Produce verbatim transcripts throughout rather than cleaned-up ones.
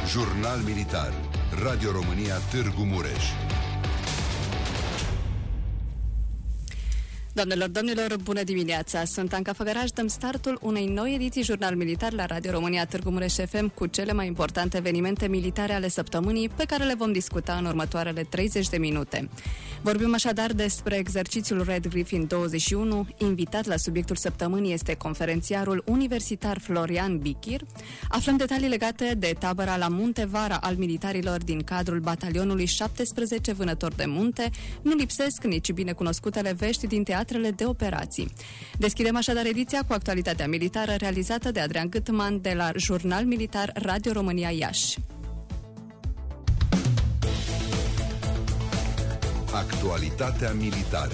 Jurnal Militar. Radio România Târgu Mureș. Doamnelor, domnilor, bună dimineața! Sunt Anca Făgăraș, dăm startul unei noi ediții Jurnal Militar la Radio România Târgu Mureș F M cu cele mai importante evenimente militare ale săptămânii pe care le vom discuta în următoarele treizeci de minute. Vorbim așadar despre exercițiul Red Griffin douăzeci și unu. Invitat la subiectul săptămânii este conferențiarul universitar Florian Bichir. Aflăm detalii legate de tabăra la Munte Vara al militarilor din cadrul batalionului șaptesprezece Vânători de Munte. Nu lipsesc nici binecunoscutele vești din teatrele de operații. Deschidem așadar ediția cu actualitatea militară realizată de Adrian Gâtman de la Jurnal Militar Radio România Iași. Actualitatea militară.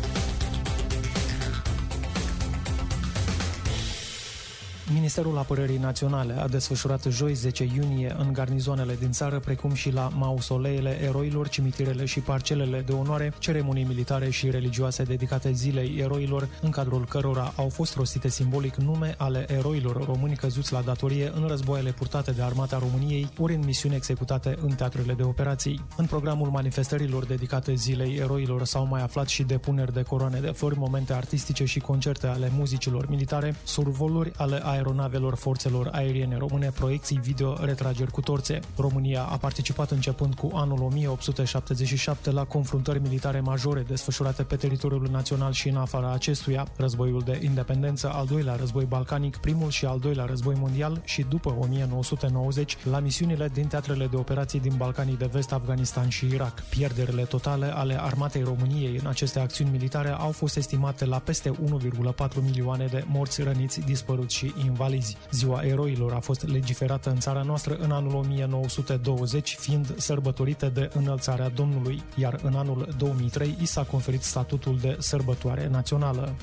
Ministerul Apărării Naționale a desfășurat joi zece iunie în garnizoanele din țară, precum și la mausoleele eroilor, cimitirele și parcelele de onoare, ceremonii militare și religioase dedicate zilei eroilor, în cadrul cărora au fost rostite simbolic nume ale eroilor români căzuți la datorie în războaiele purtate de Armata României, ori în misiuni executate în teatrele de operații. În programul manifestărilor dedicate zilei eroilor s-au mai aflat și depuneri de coroane de flori, momente artistice și concerte ale muzicilor militare, survoluri ale aeronavelor forțelor aeriene române, proiecții video, retrageri cu torțe. România a participat începând cu anul o mie opt sute șaptezeci și șapte la confruntări militare majore desfășurate pe teritoriul național și în afara acestuia, războiul de independență, al doilea război balcanic, primul și al doilea război mondial și după o mie nouă sute nouăzeci la misiunile din teatrele de operații din Balcanii de Vest, Afganistan și Irak. Pierderile totale ale armatei României în aceste acțiuni militare au fost estimate la peste unu virgulă patru milioane de morți, răniți, dispăruți și invalizi. Ziua eroilor a fost legiferată în țara noastră în anul o mie nouă sute douăzeci, fiind sărbătorită de Înălțarea Domnului, iar în anul două mii trei i s-a conferit statutul de sărbătoare națională.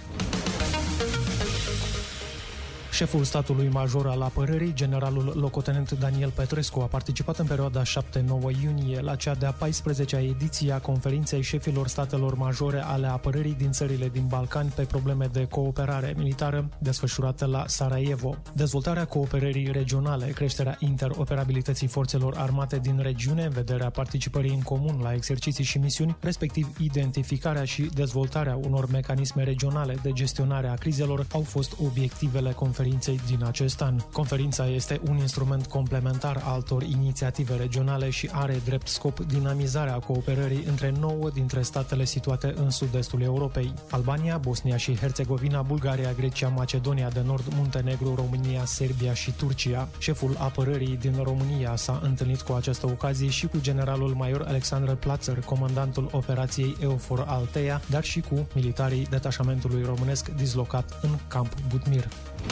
Șeful statului major al apărării, generalul locotenent Daniel Petrescu, a participat în perioada șapte nouă iunie la cea de-a paisprezecea ediție a conferinței șefilor statelor majore ale apărării din țările din Balcani pe probleme de cooperare militară, desfășurată la Sarajevo. Dezvoltarea cooperării regionale, creșterea interoperabilității forțelor armate din regiune în vederea participării în comun la exerciții și misiuni, respectiv identificarea și dezvoltarea unor mecanisme regionale de gestionare a crizelor, au fost obiectivele conferinței din acest an. Conferința este un instrument complementar altor inițiative regionale și are drept scop dinamizarea cooperării între nouă dintre statele situate în sud-estul Europei: Albania, Bosnia și Herțegovina, Bulgaria, Grecia, Macedonia de Nord, Muntenegru, România, Serbia și Turcia. Șeful apărării din România s-a întâlnit cu această ocazie și cu generalul major Alexandru Plațăr, comandantul operației EUFOR Altea, dar și cu militarii detașamentului românesc dislocat în Camp Butmir.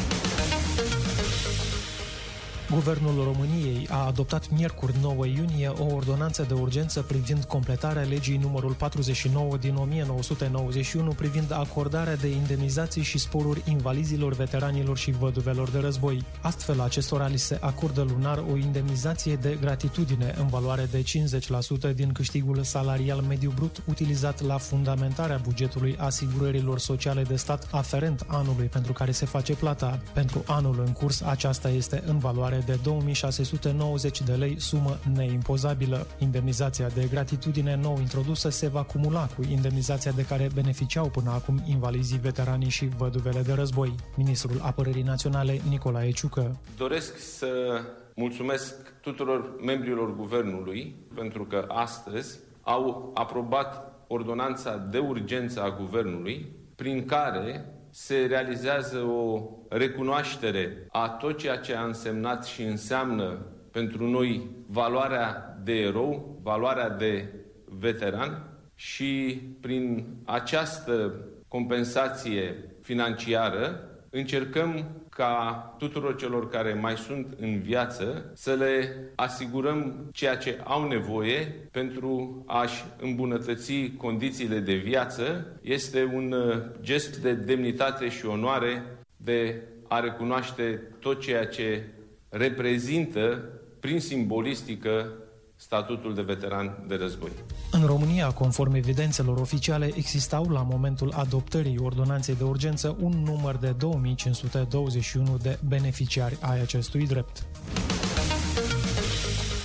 Guvernul României a adoptat miercuri nouă iunie o ordonanță de urgență privind completarea legii numărul patruzeci și nouă din o mie nouă sute nouăzeci și unu privind acordarea de indemnizații și sporuri invalizilor, veteranilor și văduvelor de război. Astfel, acestora li se acordă lunar o indemnizație de gratitudine în valoare de cincizeci la sută din câștigul salarial mediu brut utilizat la fundamentarea bugetului asigurărilor sociale de stat aferent anului pentru care se face plata. Pentru anul în curs, aceasta este în valoare de două mii șase sute nouăzeci de lei, sumă neimpozabilă. Indemnizația de gratitudine nou introdusă se va cumula cu indemnizația de care beneficiau până acum invalizii, veteranii și văduvele de război. Ministrul Apărării Naționale Nicolae Ciucă: doresc să mulțumesc tuturor membrilor guvernului pentru că astăzi au aprobat ordonanța de urgență a guvernului, prin care se realizează o recunoaștere a tot ceea ce a însemnat și înseamnă pentru noi valoarea de erou, valoarea de veteran, și prin această compensație financiară încercăm ca tuturor celor care mai sunt în viață să le asigurăm ceea ce au nevoie pentru a-și îmbunătăți condițiile de viață. Este un gest de demnitate și onoare de a recunoaște tot ceea ce reprezintă prin simbolistică statutul de veteran de război. În România, conform evidențelor oficiale, existau la momentul adoptării ordonanței de urgență un număr de două mii cinci sute douăzeci și unu de beneficiari ai acestui drept.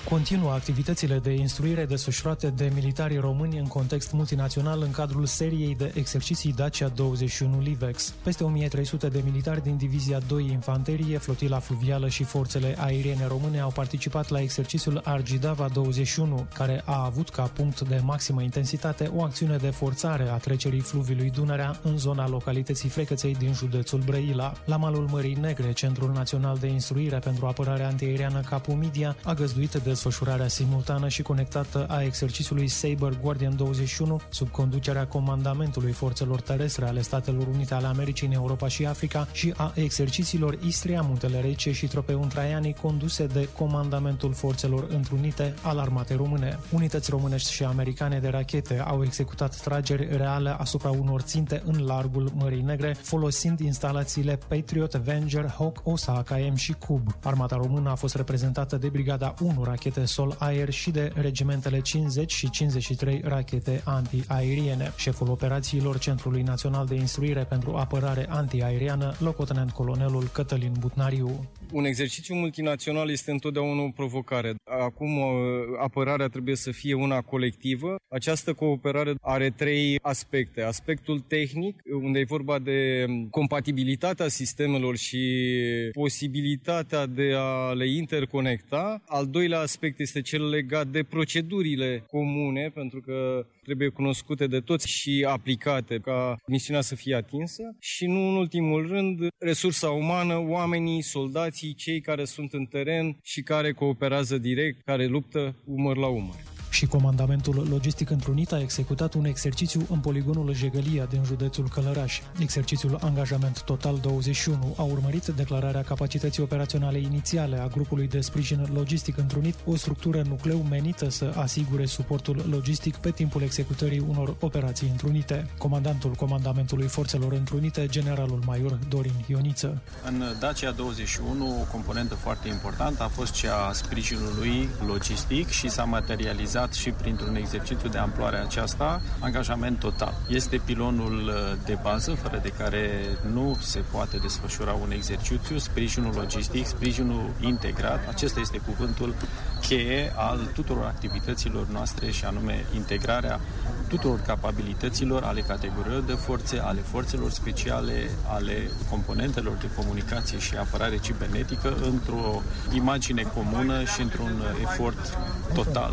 Continuă activitățile de instruire desfășurate de militarii români în context multinațional în cadrul seriei de exerciții Dacia douăzeci și unu Livex. Peste o mie trei sute de militari din Divizia doi Infanterie, Flotila Fluvială și Forțele Aeriene Române au participat la exercițiul Argidava douăzeci și unu, care a avut ca punct de maximă intensitate o acțiune de forțare a trecerii fluviului Dunărea în zona localității Frecăței din județul Brăila. La malul Mării Negre, Centrul Național de Instruire pentru Apărare Antiaeriană Capu Media a găzduit de desfășurarea simultană și conectată a exercițiului Saber Guardian douăzeci și unu sub conducerea Comandamentului Forțelor Terestre ale Statelor Unite ale Americii în Europa și Africa și a exercițiilor Istria, Muntele Rece și Tropeul Traianii conduse de Comandamentul Forțelor Întrunite al Armatei Române. Unități românești și americane de rachete au executat trageri reale asupra unor ținte în largul Mării Negre, folosind instalațiile Patriot, Avenger, Hawk, Osa, A K M și Cub. Armata română a fost reprezentată de Brigada unu rachete sol-aer și de regimentele cincizeci și cincizeci și trei rachete antiaeriene. Șeful operațiilor Centrului Național de Instruire pentru Apărare Antiaeriană, locotenent colonelul Cătălin Butnariu. Un exercițiu multinațional este întotdeauna o provocare. Acum apărarea trebuie să fie una colectivă. Această cooperare are trei aspecte. Aspectul tehnic, unde e vorba de compatibilitatea sistemelor și posibilitatea de a le interconecta. Al doilea aspect este cel legat de procedurile comune, pentru că trebuie cunoscute de toți și aplicate ca misiunea să fie atinsă. Și nu în ultimul rând, resursa umană, oamenii, soldații, cei care sunt în teren și care cooperează direct, care luptă umăr la umăr. Și Comandamentul Logistic Întrunit a executat un exercițiu în poligonul Jegălia din județul Călăraș. Exercițiul Angajament Total douăzeci și unu a urmărit declararea capacității operaționale inițiale a grupului de sprijin logistic întrunit, o structură nucleu menită să asigure suportul logistic pe timpul executării unor operații întrunite. Comandantul Comandamentului Forțelor Întrunite, generalul major Dorin Ioniță. În Dacia douăzeci și unu, o componentă foarte importantă a fost cea a sprijinului logistic și s-a materializat și printr-un exercițiu de amploare aceasta, angajament total. Este pilonul de bază, fără de care nu se poate desfășura un exercițiu, sprijinul logistic, sprijinul integrat. Acesta este cuvântul cheie al tuturor activităților noastre și anume integrarea tuturor capabilităților ale categoriilor de forțe, ale forțelor speciale, ale componentelor de comunicație și apărare cibernetică într-o imagine comună și într-un efort total.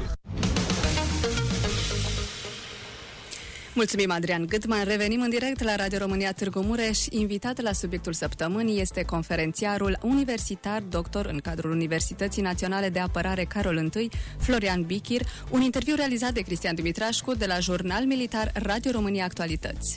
Mulțumim, Adrian Gâtman. Revenim în direct la Radio România Târgu Mureș. Invitat la subiectul săptămânii este conferențiarul universitar, doctor în cadrul Universității Naționale de Apărare Carol I, Florian Bichir, un interviu realizat de Cristian Dumitrașcu de la Jurnal Militar Radio România Actualități.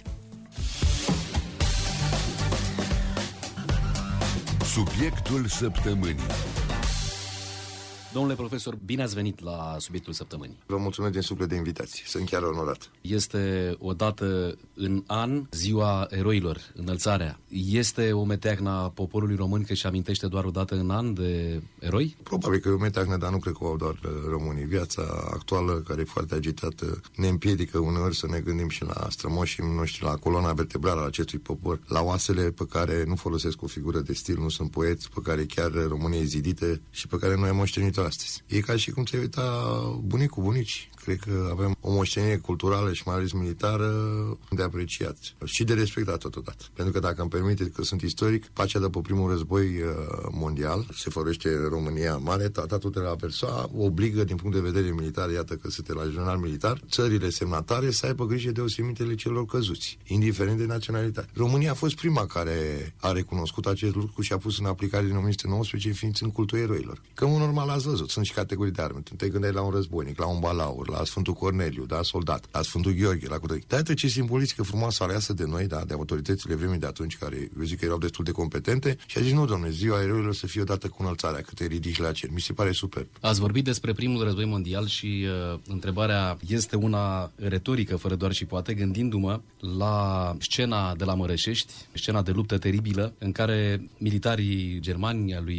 Subiectul săptămânii. Domnule profesor, bine ați venit la subiectul săptămânii. Vă mulțumesc din suflet de invitație. Sunt chiar onorat. Este o dată în an, Ziua Eroilor, înălțarea. Este o meteahnă a poporului român că își amintește doar o dată în an de eroi? Probabil că e o meteahnă, dar nu cred că o au doar românii. Viața actuală, care e foarte agitată, ne împiedică uneori să ne gândim și la strămoșii noștri, la coloana vertebrală a acestui popor, la oasele pe care nu folosesc o figură de stil, nu sunt poeți, pe care chiar România e zidită și pe care noi am moștenit-o astăzi. E ca și cum se uita bunicul, bunici. Cred că avem o moștenire culturală și mai ales militară de apreciat și de respectat totodată. Pentru că dacă îmi permite că sunt istoric, pacea după primul război mondial, se folosește România mare, tratatul de la Versailles obligă din punct de vedere militar, iată că sunt la jurnal militar, țările semnatare să aibă grijă de osimitele celor căzuți, indiferent de naționalitate. România a fost prima care a recunoscut acest lucru și a pus în aplicare din o mie nouă sute nouăsprezece, fiind în cultul eroilor. Că în normal ați văzut, sunt și categorii de arme. Te gândeai la un războinic, la un balaur, la Sfântul Corneliu, da, soldat, la Sfântul Gheorghe, la Cutăi. Dar ce simbolică frumoasă aleasă de noi, da, de autoritățile vremii de atunci, care eu zic că erau destul de competente, și a zis, nu, domnule, Ziua Eroilor să fie odată cu înălțarea, că te ridici la cer. Mi se pare super. Ați vorbit despre primul război mondial și uh, întrebarea este una retorică, fără doar și poate, gândindu-mă la scena de la Mărășești, scena de luptă teribilă, în care militarii germani, a lui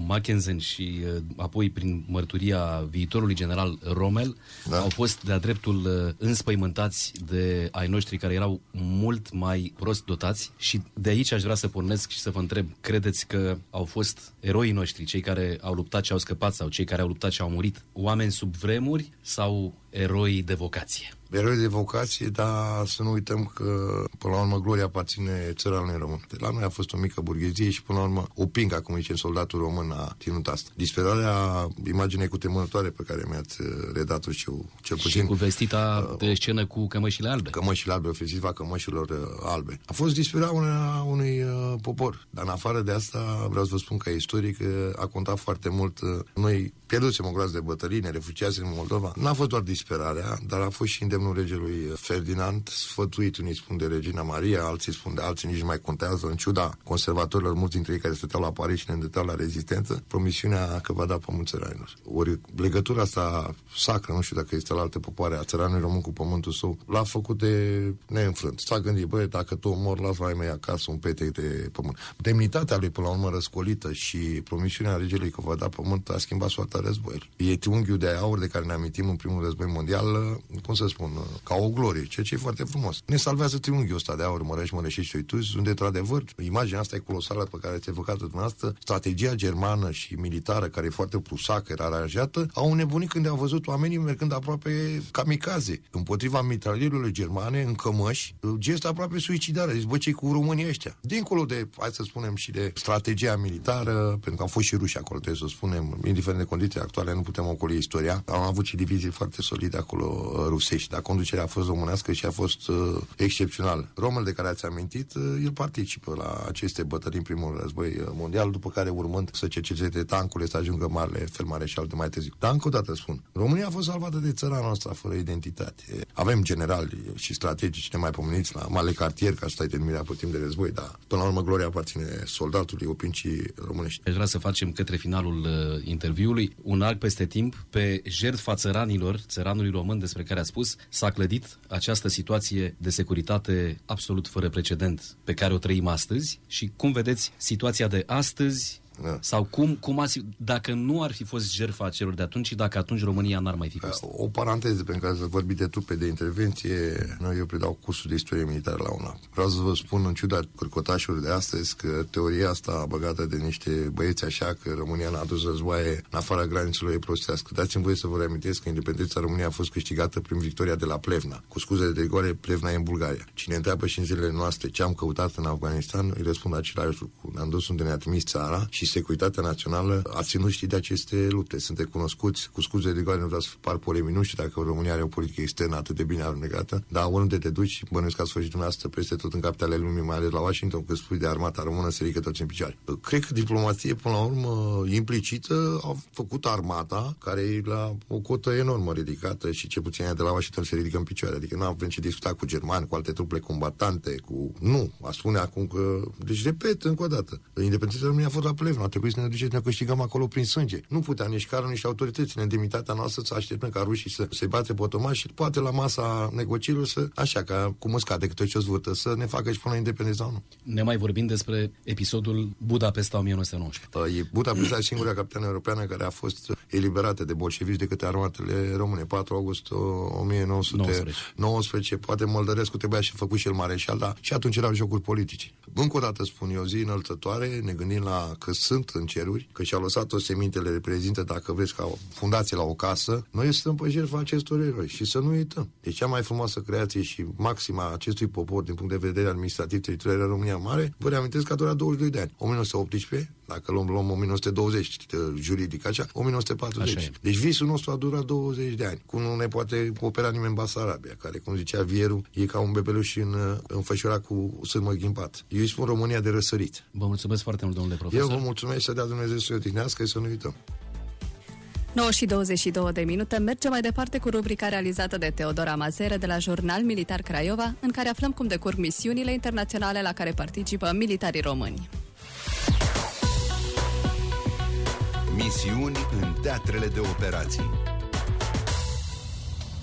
Mackensen și uh, apoi prin mărturia viitorului general Rommel, da. au fost de-a dreptul uh, înspăimântați de ai noștri care erau mult mai prost dotați și de aici aș vrea să pornesc și să vă întreb, credeți că au fost eroii noștri, cei care au luptat și au scăpat sau cei care au luptat și au murit, oameni sub vremuri sau eroi de vocație? Eroi de vocație, dar să nu uităm că, până la urmă, gloria aparține țăranului român. De la noi a fost o mică burghezie și, până la urmă, o pincă, cum zice, soldatul român a ținut asta. Disperarea imaginei cutremurătoare pe care mi-ați redat-o și eu, cel puțin... Și cu vestita uh, de scenă cu cămășile albe. Cămășile albe, ofensiva cămășilor uh, albe. A fost disperarea unui uh, popor. Dar, în afară de asta, vreau să vă spun că istoric uh, a contat foarte mult. Uh, noi pierdusem o groază de bătălii, ne refugiasem în Moldova. N-a fost doar disperarea, dar a fost și îndemnul regelui Ferdinand, sfătuit, unii spun de Regina Maria, alții spun de alții, nici nu mai contează, în ciuda conservatorilor, mulți dintre ei care stăteau la Paris și ne îndreptau la rezistență, promisiunea că va da pământ țăranilor. Ori legătura asta sacră, nu știu dacă este la alte popoare, a țăranului român cu pământul său, l-a făcut de neînfrânt. S-a gândit, băi, dacă tu mor, las la mei acasă un petec de pământ. Demnitatea lui, până la urmă, răscolită și promisiunea regelui că va da pământ a schimbat soarta războiului. E triunghiul de aur de care ne amintim în primul război mondial, cum să spun, ca o glorie, ceea ce e foarte frumos. Ne salvează triunghiul ăsta de aur, Mărăși, Mărășești și Oituzi, unde, într-adevăr, imaginea asta e colosală pe care ați evocat-o dumneavoastră, strategia germană și militară, care e foarte prusacă, era aranjată, au înnebunit când au văzut oamenii mergând aproape kamikaze împotriva mitralierilor germane în cămăși, gest aproape suicidar. Zici, bă, ce-i cu Românii ăștia? Dincolo de, hai să spunem, și de strategia militară, pentru că au fost și ruși acolo, trebuie să spunem, indiferent de condițiile actuale, nu putem ocoli istoria. Am avut și divizii foarte solide acolo rusești, dar conducerea a fost românească și a fost uh, excepțional. Rommel, de care ați amintit, uh, el participă la aceste bătălii în primul război mondial, după care, urmând să cerceteze tancurile, să ajungă marele feldmareșal de mai târziu. Dar încă o dată spun, România a fost salvată de țara noastră fără identitate. Avem generali și strategici nemaipomeniți la mare cartier, ca să stai denumirea pe timp de război, dar până la urmă gloria aparține soldatului, opincii românești. Aș vrea să facem către finalul uh, interviului un arc peste timp pe jertfa țăranilor, țăranului român despre care a spus, s-a clădit această situație de securitate absolut fără precedent pe care o trăim astăzi și cum vedeți situația de astăzi. Da. Sau cum, cum ați, dacă nu ar fi fost jertfa celor de atunci și dacă atunci România n-ar mai fi fost? O paranteză pentru care să vorbi de trupe de intervenție, noi eu predau cursul de istorie militară la una. Vreau să vă spun, în ciuda cârcotașului de astăzi, că teoria asta băgată de niște băieți așa, că România n-a adus războaie în afara granițelor, e prostească. Dați-mi voie să vă reamintesc că independența României a fost câștigată prin victoria de la Plevna. Cu scuze de rigoare, Plevna e în Bulgaria. Cine întreabă și în zilele noastre ce am căutat în Afganistan, îi răspund același lucru. Ne-am dus unde ne-a trimis țara și securitatea națională a ținut și de aceste lupte. Sunteți cunoscuți, cu scuze de rigoare, nu vreau să par polemic, nu știu dacă România are o politică externă atât de bine alunecată, dar oriunde te duci, bănuiesc că ați fost și dumneavoastră peste tot în capitalele lumii, mai ales la Washington, când spui de armata română, se ridică toți în picioare. Cred că diplomație, până la urmă, implicită, a făcut armata, care e la o cotă enormă ridicată și ce puțin de la Washington se ridică în picioare. Adică nu avem ce discuta cu germani, cu alte trupe combatante, cu... Nu, a spune acum că... Deci, repet, încă o dată, independența României a fost la Plevna, a trebuit să ne duce, să ne câștigăm acolo prin sânge. Nu putea nici carul, nici autoritățile în demnitatea noastră să așteptăm ca rușii să se bate pe otomași și poate la masa negocierilor să, așa, ca cum scade câte ce o zvârtă, să ne facă și până la independența, nu. Ne mai vorbim despre episodul Budapesta o mie nouă sute nouăsprezece. E Budapesta singura capitană europeană care a fost eliberată de bolșevici de către armatele române. patru august o mie nouă sute nouăsprezece, poate Măldărescu trebuia și făcut și el mareșal, dar și atunci erau jocuri politice. Încă o dată spun eu, zi înălțătoare, ne gândim la că sunt în ceruri, că și-au lăsat-o semintele, reprezintă, dacă vreți, ca o fundație la o casă, noi stăm pe jertfa acestor eroi și să nu uităm. Deci cea mai frumoasă creație și maxima acestui popor din punct de vedere administrativ teritorial în România Mare, vă reamintesc că a durat douăzeci și doi de ani. o mie nouă sute optsprezece, dacă luăm, luăm o mie nouă sute douăzeci, juridic așa, o mie nouă sute patruzeci. Deci visul nostru a durat douăzeci de ani. Cum nu ne poate opera nimeni în Basarabia, care, cum zicea Vieru, e ca un bebeluș în, înfășurat cu sârmă ghimpat. Eu îi spun România de răsărit. Vă mulțumesc foarte mult, domnule profesor. Eu vă mulțumesc și să dea Dumnezeu să-i odihnească și să nu uităm. nouă și douăzeci și două de minute, mergem mai departe cu rubrica realizată de Teodora Mazere de la Jurnal Militar Craiova, în care aflăm cum decurg misiunile internaționale la care participă militarii români. Misiuni în teatrele de operații.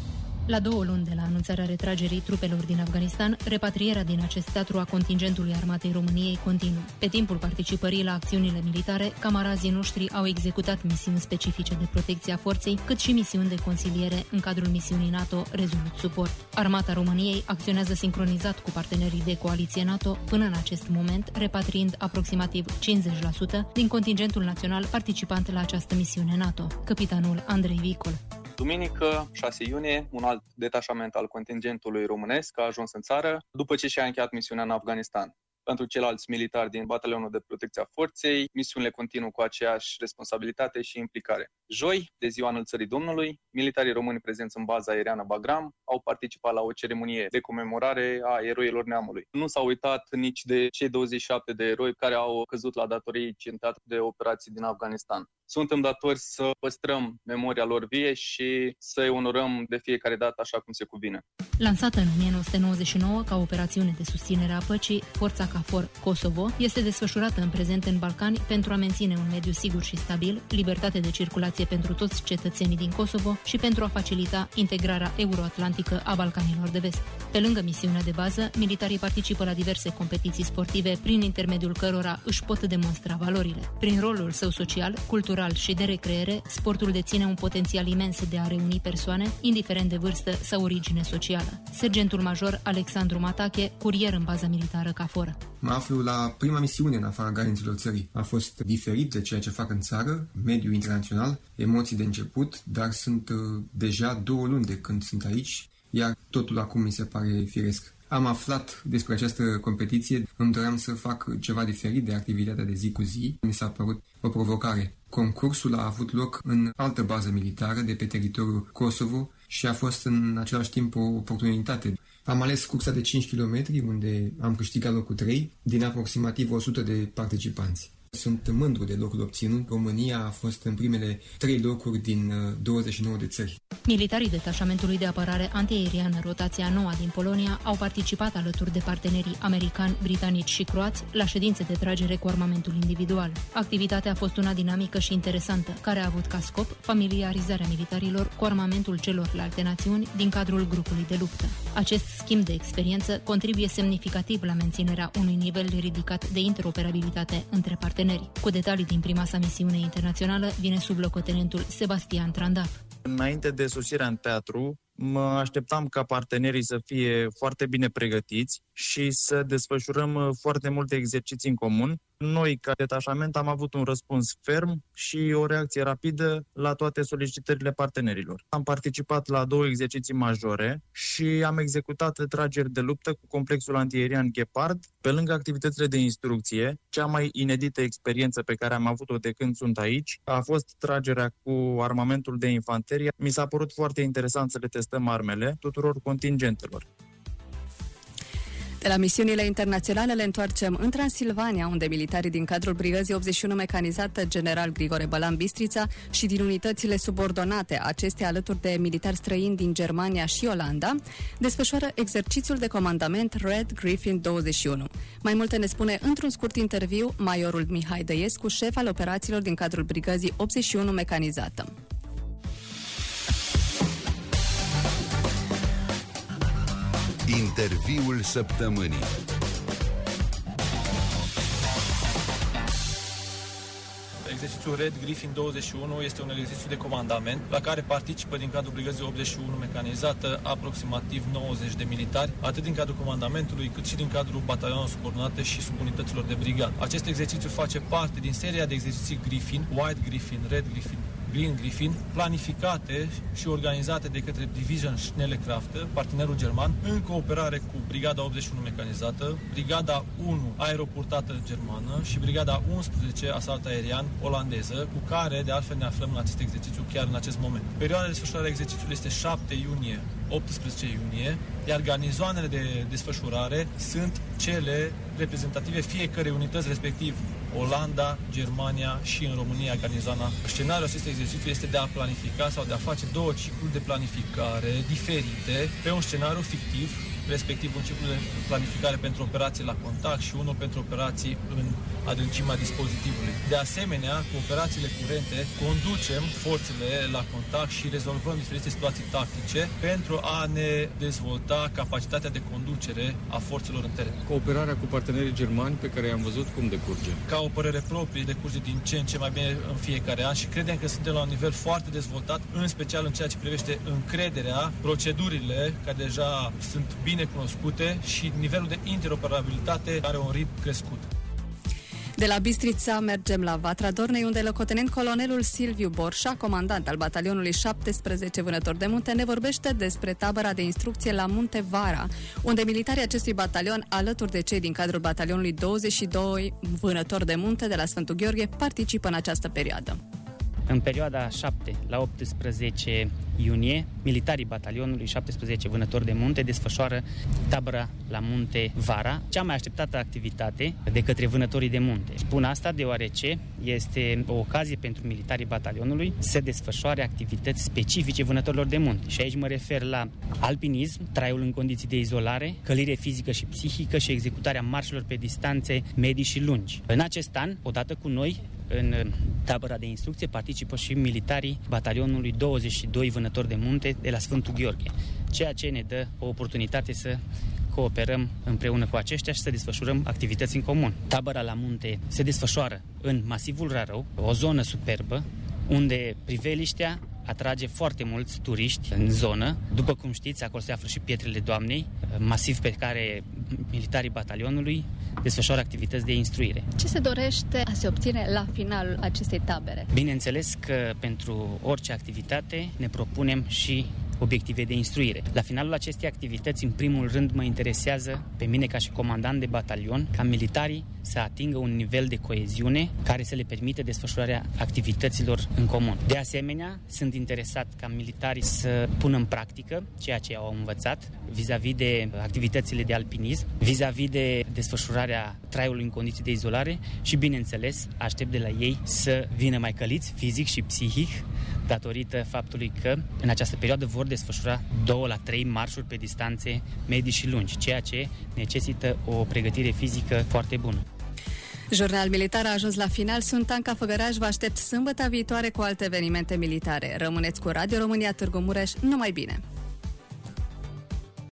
La două luni de la anunțarea retragerii trupelor din Afganistan, repatrierea din acest teatru a contingentului Armatei României continuă. Pe timpul participării la acțiunile militare, camarazii noștri au executat misiuni specifice de protecție a forței, cât și misiuni de consiliere în cadrul misiunii NATO Resolute Support. Armata României acționează sincronizat cu partenerii de coaliție NATO, până în acest moment repatriind aproximativ cincizeci la sută din contingentul național participant la această misiune NATO. Capitanul Andrei Vicol. Duminică, șase iunie, un alt detașament al contingentului românesc a ajuns în țară după ce și-a încheiat misiunea în Afganistan. Pentru ceilalți militari din Batalionul de Protecție a Forței, misiunile continuă cu aceeași responsabilitate și implicare. Joi, de ziua Înălțării Domnului, militarii români prezenți în baza aeriană Bagram au participat la o ceremonie de comemorare a eroilor neamului. Nu s-au uitat nici de cei douăzeci și șapte de eroi care au căzut la datorii în teatru de operații din Afganistan. Suntem datori să păstrăm memoria lor vie și să-i onorăm de fiecare dată așa cum se cuvine. Lansată în o mie nouă sute nouăzeci și nouă ca operațiune de susținere a păcii, Forța KFOR Kosovo este desfășurată în prezent în Balcani pentru a menține un mediu sigur și stabil, libertate de circulație pentru toți cetățenii din Kosovo și pentru a facilita integrarea euroatlantică a Balcanilor de Vest. Pe lângă misiunea de bază, militarii participă la diverse competiții sportive prin intermediul cărora își pot demonstra valorile. Prin rolul său social, cultural și de recreere, sportul deține un potențial imens de a reuni persoane, indiferent de vârstă sau origine socială. Sergentul major Alexandru Matache, curier în baza militară KFOR. Mă aflu la prima misiune în afara granițelor țării. A fost diferit de ceea ce fac în țară, mediul internațional, emoții de început, dar sunt uh, deja două luni de când sunt aici, iar totul acum mi se pare firesc. Am aflat despre această competiție, îmi doream să fac ceva diferit de activitatea de zi cu zi. Mi s-a părut o provocare. Concursul a avut loc în altă bază militară de pe teritoriul Kosovo și a fost în același timp o oportunitate. Am ales cursa de cinci kilometri, unde am câștigat locul trei din aproximativ o sută de participanți. Sunt mândru de locul obținut. România a fost în primele trei locuri din douăzeci și nouă de țări. Militarii detașamentului de apărare antiaeriană Rotația Noua din Polonia au participat alături de partenerii americani, britanici și croați la ședințe de tragere cu armamentul individual. Activitatea a fost una dinamică și interesantă, care a avut ca scop familiarizarea militarilor cu armamentul celorlalte națiuni din cadrul grupului de luptă. Acest schimb de experiență contribuie semnificativ la menținerea unui nivel ridicat de interoperabilitate între parteneri. Cu detalii din prima sa misiune internațională vine sublocotenentul Sebastian Trandaf. Înainte de sosirea în teatru, mă așteptam ca partenerii să fie foarte bine pregătiți și să desfășurăm foarte multe exerciții în comun. Noi, ca detașament, am avut un răspuns ferm și o reacție rapidă la toate solicitările partenerilor. Am participat la două exerciții majore și am executat trageri de luptă cu complexul antiaerian Gepard. Pe lângă activitățile de instrucție, cea mai inedită experiență pe care am avut-o de când sunt aici a fost tragerea cu armamentul de infanterie. Mi s-a părut foarte interesant să le testăm armele tuturor contingentelor. De la misiunile internaționale le întoarcem în Transilvania, unde militarii din cadrul Brigăzii optzeci și unu mecanizată General Grigore Bălan Bistrița și din unitățile subordonate acestea alături de militari străini din Germania și Olanda desfășoară exercițiul de comandament Red Griffin douăzeci și unu. Mai multe ne spune într-un scurt interviu majorul Mihai Dăiescu, șef al operațiilor din cadrul Brigăzii optzeci și unu mecanizată. Interviul săptămânii. Exercițiul Red Griffin douăzeci și unu este un exercițiu de comandament la care participă din cadrul Brigăzii optzeci și unu mecanizată aproximativ nouăzeci de militari, atât din cadrul comandamentului, cât și din cadrul batalionului subordonate și subunităților de brigadă. Acest exercițiu face parte din seria de exerciții Griffin, White Griffin, Red Griffin, Green Griffin, planificate și organizate de către Division Schnellkraft, partenerul german, în cooperare cu Brigada optzeci și unu mecanizată, Brigada unu aeroportată germană și Brigada unsprezece asalt aerian olandeză, cu care de altfel ne aflăm în acest exercițiu chiar în acest moment. Perioada de desfășurare a exercițiului este șapte iunie optsprezece iunie, iar garnizoanele de desfășurare sunt cele reprezentative fiecărei unități, respectiv Olanda, Germania și în România garnizoana. Scenariul acestui exercițiu este de a planifica sau de a face două cicluri de planificare diferite pe un scenariu fictiv respectiv un ciclu de planificare pentru operații la contact și unul pentru operații în adâncimea dispozitivului. De asemenea, cu operațiile curente conducem forțele la contact și rezolvăm diferite situații tactice pentru a ne dezvolta capacitatea de conducere a forțelor în teren. Cooperarea cu partenerii germani pe care i-am văzut cum decurge? Ca o părere proprie, decurge din ce în ce mai bine în fiecare an și credem că suntem la un nivel foarte dezvoltat, în special în ceea ce privește încrederea, procedurile care deja sunt bine cunoscute și nivelul de interoperabilitate are un ritm crescut. De la Bistrița mergem la Vatra Dornei, unde locotenent colonelul Silviu Borșa, comandant al batalionului șaptesprezece Vânători de Munte, ne vorbește despre tabăra de instrucție la Munte Vara, unde militarii acestui batalion, alături de cei din cadrul batalionului douăzeci și doi Vânători de Munte de la Sfântul Gheorghe, participă în această perioadă. În perioada șapte la optsprezece iunie, militarii batalionului șaptesprezece Vânători de Munte desfășoară tabăra la Munte Vara, cea mai așteptată activitate de către vânătorii de munte. Spun asta deoarece este o ocazie pentru militarii batalionului să desfășoare activități specifice vânătorilor de munte. Și aici mă refer la alpinism, traiul în condiții de izolare, călire fizică și psihică și executarea marșurilor pe distanțe medii și lungi. În acest an, odată cu noi, în tabăra de instrucție participă și militarii batalionului douăzeci și doi Vânători de Munte de la Sfântul Gheorghe, ceea ce ne dă o oportunitate să cooperăm împreună cu aceștia și să desfășurăm activități în comun. Tabăra la munte se desfășoară în masivul Rarău, o zonă superbă, unde priveliștea atrage foarte mulți turiști în zonă. După cum știți, acolo se află și Pietrele Doamnei, masiv pe care militarii batalionului desfășoară activități de instruire. Ce se dorește a se obține la finalul acestei tabere? Bineînțeles că pentru orice activitate ne propunem și obiective de instruire. La finalul acestei activități, în primul rând, mă interesează pe mine ca și comandant de batalion ca militarii să atingă un nivel de coeziune care să le permite desfășurarea activităților în comun. De asemenea, sunt interesat ca militarii să pună în practică ceea ce au învățat vis-a-vis de activitățile de alpinism, vis-a-vis de desfășurarea traiului în condiții de izolare și, bineînțeles, aștept de la ei să vină mai căliți fizic și psihic, datorită faptului că în această perioadă vor desfășura două la trei marșuri pe distanțe medii și lungi, ceea ce necesită o pregătire fizică foarte bună. Jurnal Militar a ajuns la final. Sunt Anca Făgăraș, vă aștept sâmbătă viitoare cu alte evenimente militare. Rămâneți cu Radio România Târgu Mureș, numai bine!